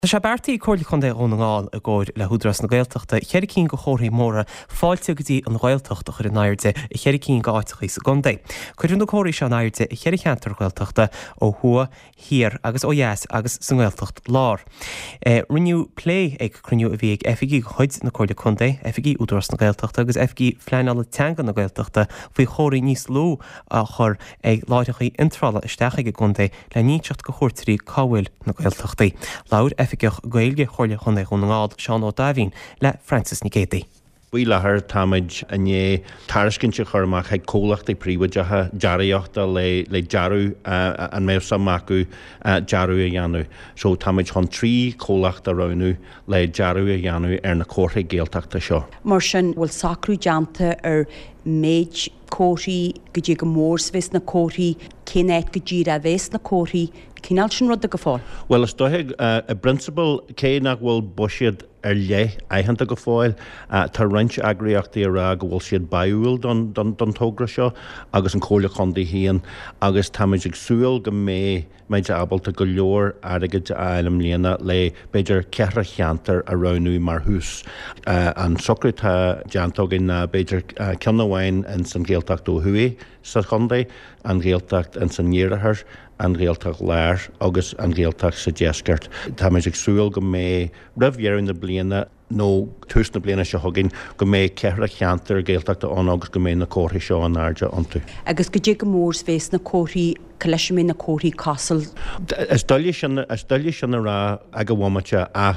Tá sé beartaí cóirla chun é ón ngáil a ggóir le húdras na Gaeltachta, cheir cín go chóirí móra fáilte go dtí an Gaeltachta chur an airde i cheir cín gáiteach sa gundé. Chuirn do chóirí se an airde i cheir cheantar Gaeltachta ó thua, hir agus ó dheas agus san Gaeltacht lár. Rinneú plé ag cruniú a bhí ag FG chuid na cóirla chundé, FG údras na Gaeltachta agus FG fleanala teanga na Gaeltachta faoi chóirí níos lú a chur ag láidechaí intrála isteach go gundé le níteacht go chóirtarí cáhfuil na Gaeltachtaí. Laur FG Gaeilge chóirla chun é ón ngáil Seán Ó Dáibhín le Francis Nicétaí. Bhí lethir táid a né tariscinnte churmach ag cólachtaí príomhaidethe dearaíochta le dearú an méh samachú dearú a dheanú. So táid chun trí cólachta ranú le dearú a dheanú ar na cóirthaí Gaeltachta seo. Mar sin bhfuil sacrú deanta ar méid cóirí go dtí go mórsvis na cóirí cénéid go dtí a bhés na cóirí cíneál sin rud a go fáil. Well, is dóthaigh a principal cé nach bhfuil buisiad ar le aitheanta go fáil tá roinnt agríochtaí ará go bhfuil siad baúil don tógra seo agus an cóirla chundaí híon agus táid ag súil go méid abalta go leor airgid eilm líana le beidir ceithre cheantar a ranú mar hús. An socrú tá deantógin na beidir ceannahhain in san Gaeltacht ó thuí sa chundaí, an Gaeltacht in san Níorithir, an Gaeltacht léir agus an Gaeltacht sa deascairt. Táid ag súil go méid rahhearann na bliana nó tús na bliana se thugann go méid ceithre cheantar Gaeltachta an agus go méid na cóirí seo an airde antu. Agus go dtí go mórs bhés na cóirí cleisimí na cóirí casal. Is dulí sin rá ag go bhhaimete ach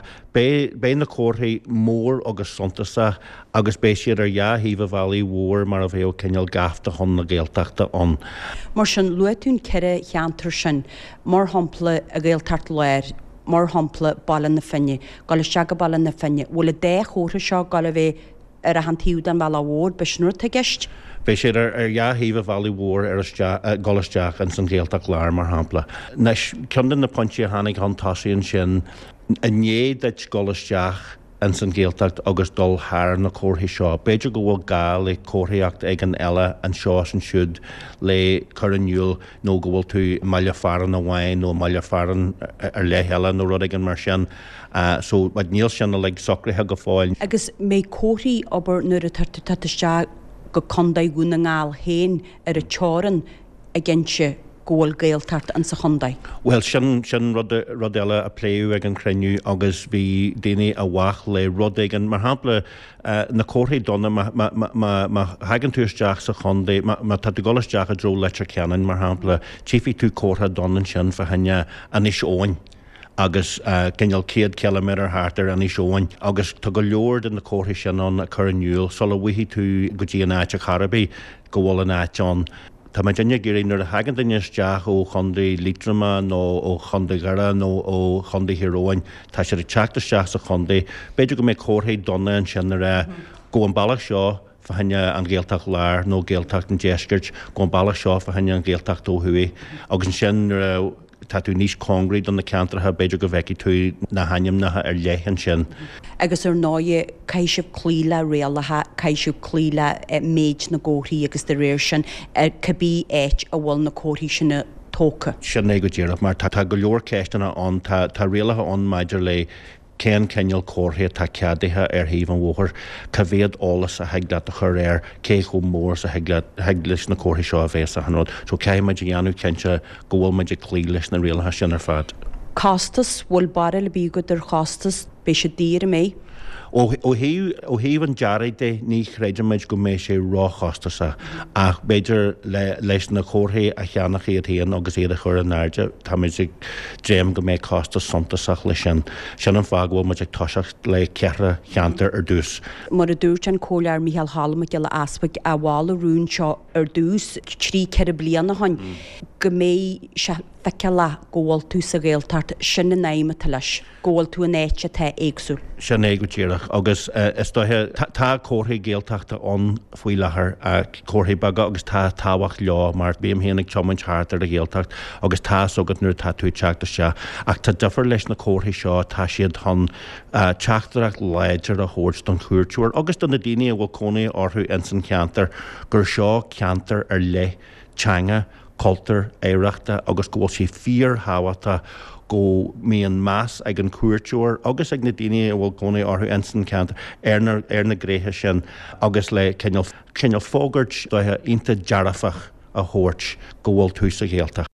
bé na cóirí mór agus suntasa agus bé siad ar híomh bhelaí mhór mar a bhéh cineal gafta chun na Gaeltachta an. Mar sin luatún ceire cheantar sin mar hampla a Gaeltacht léir, mar hampla ballan na finne, gal seaga ballan na finne, bhfuil a 10 chóra seo gal a bheith ar a hantíú an bhela mhór be snúir a gist. Bé sé ar híomh bhelaí mhór ar golasteach an san Gaeltacht léir mar hampla. Nes ceann na pointí a tháinig an tasaíonn sin a néad deit golasteach an san Gaeltacht agus dul thar na cóirthaí seo. Beidir go bhfuil gá le cóirthaíocht ag an eile an seo san siúd le churanniuúil nó go bhfuil tú maiile faran a bhhain nó maiile faran ar le heile nó rud ag an mar sin. So bud níl sin le socrtha go fáil. Agus mé cóirí obair nuair a tartaiste go condaid gúna ngáil héin ar a teáran a ggéintse ggóil Gaeltacht an sa chundaid. Well, sin rud eile a pléú ag an cruniú agus bhí daine a bhaach le rud ag an mar hampla na cóirthaí donna má hagann tú isteach sa chundaí má tá golasteach a dro leite ceann mar hampla tíofaí tú cóirtha donnan sin fa henne an is óin. Agus cineal 100 kilometr hátar an is óin, agus tá go leor den na cóirthaí sin an a churanniuúil, so le bhuihí tú go dtí an áite Charbí go bhfuil an áite an. Tá me déine gurí nuair a hagann daine isteach ó chundaí Lítrama nó ó chundaí Gara nó ó chundaí Hiróin, tá sé teachta isteach sa chundaí, beidir go mé cóirthaí donna an sin ar go an bailach seo fa henne an Gaeltacht léir nó Gaeltacht an deascairt, go an bailach seo fa henne an Gaeltacht ó thuí, agus an sin tá tú níos congrí don na ceantartha beidir go bheici tú na haimnathe ar leithan sin. Agus ar náide caiisih clíle réalathe, caiisih clíle méid na cóirí agus de réir sin cabbí éit a bhfuil na cóirí sinna tóca. Sin é go ddíireach mar tá go leor ceisteanna an tá réalathe an maidir le cén ceneal cóirthaí tá ceadaithe ar thaobh an mhóthir cavéad álas a heaglaat a chur cé go mór a heaglis na cóirthaí seo a bhés a hanrod. So céimiid a dheanú cinnte go bhfuil muid clí leis na réalathe sin ar fad. Castas bhfuil bara le bígad ar chastas bé sé dír mé? Ó híomh an dearaide ní chreidirméid go méid sé ráchastasa ach beidir leis na cóirthaí a cheannach iad haon agus iad a chur an airde tá méid ag dréim go méid castas suntasach lei sin an fág bhfuil muid ag toiseach le ceithre cheantar ar dús. Mar a dúirt an cóilear Michael Halma le aspaig a bhála rún seo ar dús trí ceir bliana hain go méid se feice le ggóil tú sa Gaeltacht sin na naime leis, ggóil tú an éite tá éagsú. Sin é go ddíireach agus is tá cóirthaí Gaeltachta an faoi lethir a cóirthaí baga agus tá táhacht leá mar bíam héananig teamhaint thart ar a Gaeltacht agus tá sogad nuair tá tú teachta se ach tá difar leis na cóirthaí seo tá siad hon teachtarach leidir a thuirt don chuirtúir agus don na daine a bhfuil cónaí orthú in san ceantar gur seo ceantar ar le teanga cultúr éireachta agus go bhfuil sé fíor hábhata go mííon meas ag an cuairteúir agus ag na daine bhfuil gcónaí orthú insan ceanta ar na gréthe sin agus le cinneal fógairt dothe inta dearafach a thuirt go bhfuil tús a géalta.